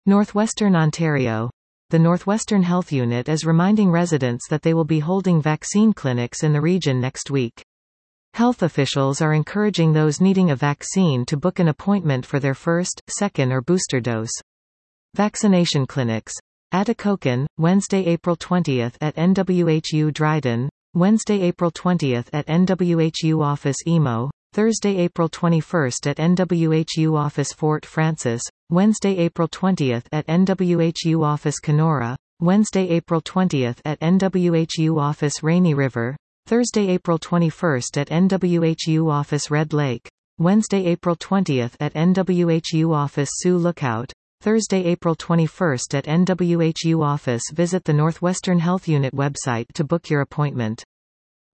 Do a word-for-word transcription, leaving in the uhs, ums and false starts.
Northwestern Ontario. The Northwestern Health Unit is reminding residents that they will be holding vaccine clinics in the region next week. Health officials are encouraging those needing a vaccine to book an appointment for their first, second or booster dose. Vaccination clinics. Atikokan, Wednesday, April twentieth at N W H U Dryden, Wednesday, April twentieth at N W H U Office Emo, Thursday, April twenty-first at N W H U Office Fort Francis, Wednesday, April twentieth at N W H U Office Kenora, Wednesday, April twentieth at N W H U Office Rainy River, Thursday, April twenty-first at N W H U Office Red Lake, Wednesday, April twentieth at N W H U Office Sioux Lookout, Thursday, April twenty-first at N W H U Office. Visit the Northwestern Health Unit website to book your appointment.